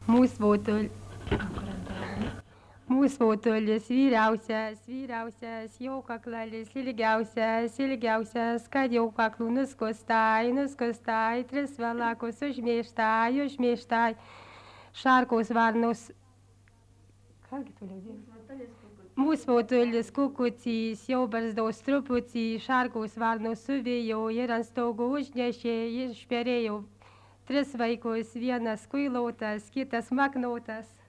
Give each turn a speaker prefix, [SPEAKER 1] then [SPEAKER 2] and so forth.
[SPEAKER 1] Mūsvotulis vyriausias, jo kaklalis ilgiausias, kad jau kaklų nuskustai, tris valakus užmėštai, šarkos varnos. Kągi toliau dėti? Mūsvotulis kukucys, jau barzdos truputį, šarkos varnos suvėjo ir ant stogo užnešė, išperėjo tris vaikus, vienas kuilotas, kitas maknotas.